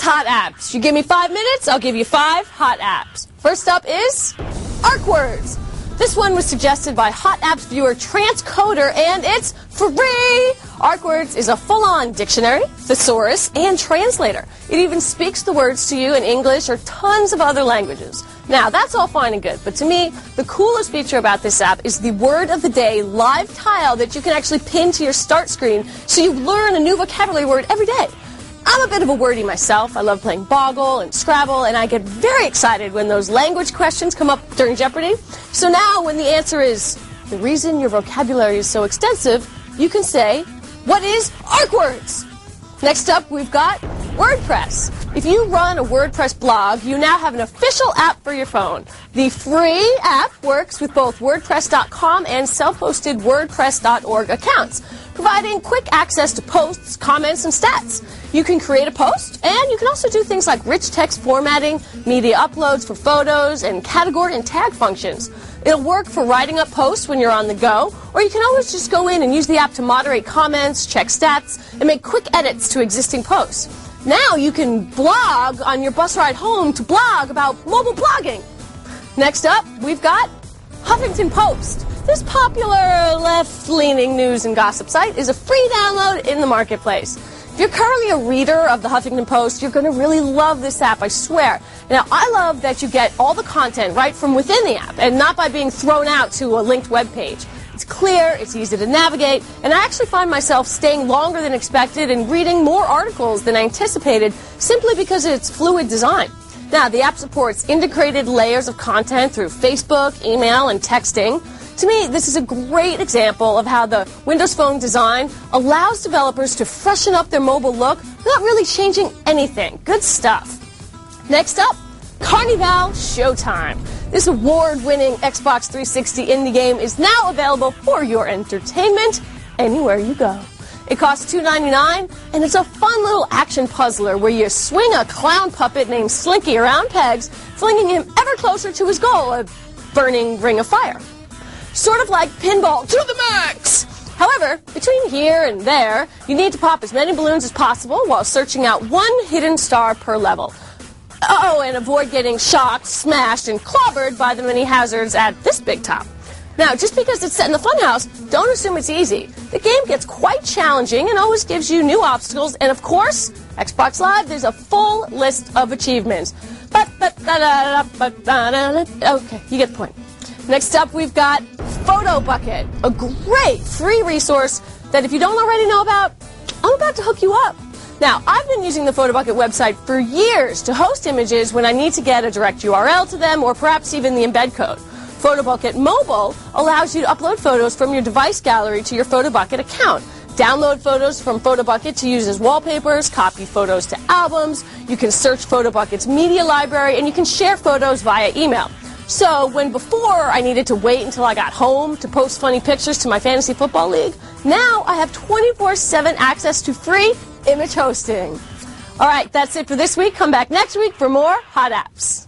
hot apps. You give me 5 minutes, I'll give you 5 hot apps. First up is ArcWords. This one was suggested by Hot Apps viewer Transcoder, and it's free! ArcWords is a full-on dictionary, thesaurus, and translator. It even speaks the words to you in English or tons of other languages. Now, that's all fine and good, but to me, the coolest feature about this app is the word of the day live tile that you can actually pin to your start screen so you learn a new vocabulary word every day. I'm a bit of a wordie myself. I love playing Boggle and Scrabble, and I get very excited when those language questions come up during Jeopardy! So now, when the answer is, the reason your vocabulary is so extensive, you can say, what is ArcWords? Next up, we've got WordPress. If you run a WordPress blog, you now have an official app for your phone. The free app works with both WordPress.com and self-hosted WordPress.org accounts, providing quick access to posts, comments, and stats. You can create a post, and you can also do things like rich text formatting, media uploads for photos, and category and tag functions. It'll work for writing up posts when you're on the go, or you can always just go in and use the app to moderate comments, check stats, and make quick edits to existing posts. Now you can blog on your bus ride home to blog about mobile blogging. Next up, we've got Huffington Post. This popular left-leaning news and gossip site is a free download in the marketplace. If you're currently a reader of the Huffington Post, you're going to really love this app, I swear. Now, I love that you get all the content right from within the app and not by being thrown out to a linked web page. It's clear, it's easy to navigate, and I actually find myself staying longer than expected and reading more articles than I anticipated simply because of its fluid design. Now, the app supports integrated layers of content through Facebook, email, and texting. To me, this is a great example of how the Windows Phone design allows developers to freshen up their mobile look without really changing anything. Good stuff. Next up, Carnival Showtime. This award-winning Xbox 360 indie game is now available for your entertainment anywhere you go. It costs $2.99, and it's a fun little action puzzler where you swing a clown puppet named Slinky around pegs, flinging him ever closer to his goal, a burning ring of fire. Sort of like pinball to the max! However, between here and there, you need to pop as many balloons as possible while searching out one hidden star per level. Oh, and avoid getting shocked, smashed, and clobbered by the many hazards at this big top. Now, just because it's set in the funhouse, don't assume it's easy. The game gets quite challenging and always gives you new obstacles, and of course, Xbox Live, there's a full list of achievements. Okay, you get the point. Next up, we've got PhotoBucket, a great free resource that if you don't already know about, I'm about to hook you up. Now, I've been using the PhotoBucket website for years to host images when I need to get a direct URL to them or perhaps even the embed code. PhotoBucket Mobile allows you to upload photos from your device gallery to your PhotoBucket account. Download photos from PhotoBucket to use as wallpapers, copy photos to albums, you can search PhotoBucket's media library, and you can share photos via email. So when before I needed to wait until I got home to post funny pictures to my fantasy football league, now I have 24/7 access to free image hosting. All right, that's it for this week. Come back next week for more Hot Apps.